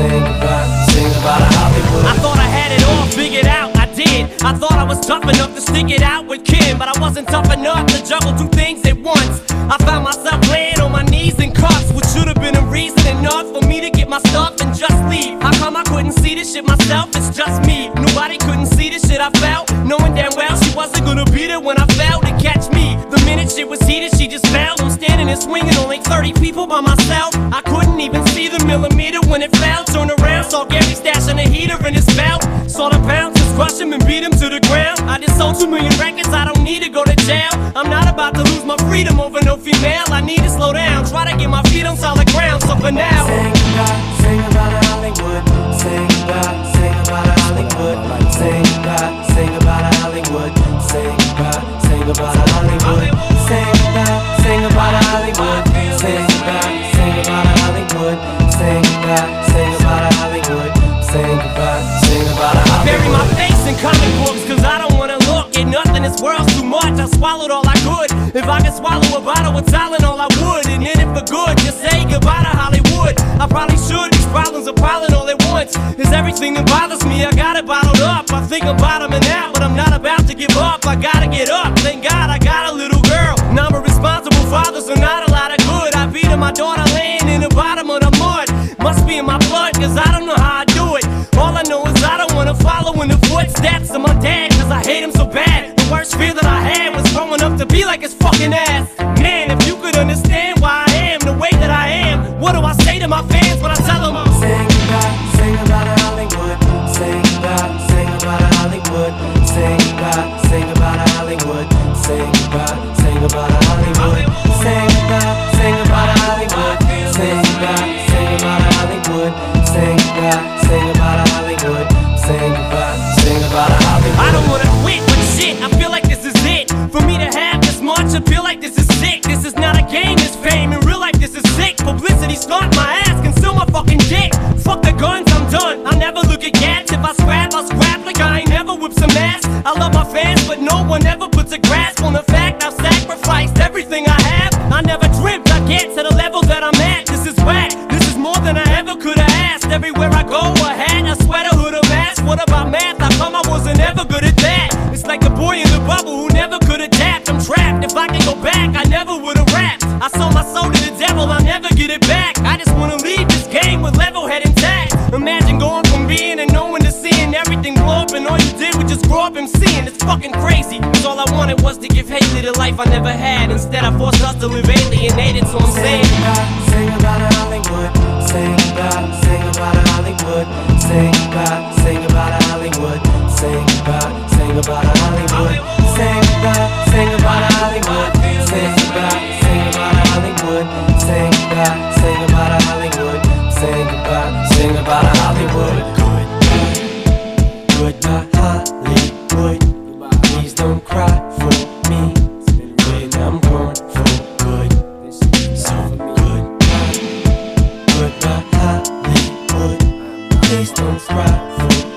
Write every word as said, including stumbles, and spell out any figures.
Say goodbye, say goodbye to Hollywood. I thought I had it all figured out, I did. I thought I was tough enough to stick it out with Kim, but I wasn't tough enough to juggle two things at once. I found myself laying on my knees in cuffs, which should have been a reason enough for me to get my stuff and just leave. How come I couldn't see this shit myself? It's just me. Nobody couldn't see the shit I felt, knowing damn well she wasn't gonna be there when I fell to catch me. The minute shit was heated, she just fell. I'm standing and swinging, only thirty people by myself. I couldn't even see the millimeter when it fell. Turned around, saw Gary stashing a heater in his belt. Saw the bouncers crush him and beat him to the ground. I just sold two million records, I don't need to go to jail. I'm not about to lose my freedom over no female. I need to slow down, try to get my feet on solid ground. So for now, say goodbye, say goodbye to Hollywood. Say goodbye, say goodbye to Hollywood. Say goodbye, say goodbye to Hollywood. Say goodbye, say goodbye to Hollywood. Say goodbye, say goodbye to Hollywood. Say goodbye, say goodbye to Hollywood. Say goodbye, say goodbye to Hollywood. Say goodbye, say goodbye to Hollywood. Bury my face in comic books, cause I don't wanna look at nothing. This world's too much, I swallowed all I could. If I could swallow a bottle with Tylenol, I would. And in it for good, just say goodbye to Hollywood. I probably should, these problems are piling all at once. It's everything that bothers me, I got it bottled up. I think I'm bottoming out, but I'm not about to give up. I gotta get up, thank God I got a little girl. Now I'm a responsible father, so not a lot of good. I beat her, my daughter laying in the bottom of the mud. Must be in my blood, cause I don't know how I do it. All I know is I don't wanna follow in the footsteps of my dad, cause I hate him so bad. The worst fear that I had was growing up to be like his fucking ass. Man, if you could understand why I am the way that I am, what do I say to my fans when I tell them? Say goodbye, say goodbye to Hollywood. Say goodbye, say goodbye to Hollywood. Say goodbye, say goodbye to Hollywood. Say goodbye, say goodbye to Hollywood. Say goodbye, say goodbye to Hollywood. Say goodbye, say goodbye to Hollywood. Say goodbye, say goodbye to Hollywood. Say goodbye, say goodbye to Hollywood. I don't wanna quit, but shit, I feel like this is it. For me to have this much, I feel like this is sick. This is not a game, this fame. In real life, this is sick. Publicity stunt my ass, conceal my fucking dick. Fuck the guns, I'm done. I'll never look at cats. If I scrap, I'll scrap like I ain't never whipped some ass. I love my fans, but no one ever puts a grasp on the fact I've sacrificed everything I have. I never dreamt I'd get to the level that I'm at. This is whack. This is more than I ever could have asked. Everywhere I go, a hat, a sweater, hood, a mask. What about math? How come I wasn't ever good at that? It's like the boy in the bubble who never could adapt. I'm trapped. If I could go back, I never would have rapped. I sold my soul to the devil, I'll never get it back. I just wanna leave this game with level head intact. Imagine going from being and knowing to seeing everything blow up, and all you did was just grow up and seeing. It's fucking crazy, cause all I wanted was to give Haley the life I never had. Instead I forced us to live alienated, so I'm saying say goodbye to Hollywood. Say goodbye, say goodbye to Hollywood. Say goodbye, say goodbye to Hollywood. Say goodbye, say goodbye to Hollywood. Say goodbye, say goodbye to Hollywood. Say goodbye, say goodbye to Hollywood. Say goodbye, say goodbye to Hollywood. Say goodbye, say goodbye to Hollywood. Goodbye, Hollywood. Please don't cry for me when I'm gone for good. So goodbye, goodbye, Hollywood. Please don't cry for me.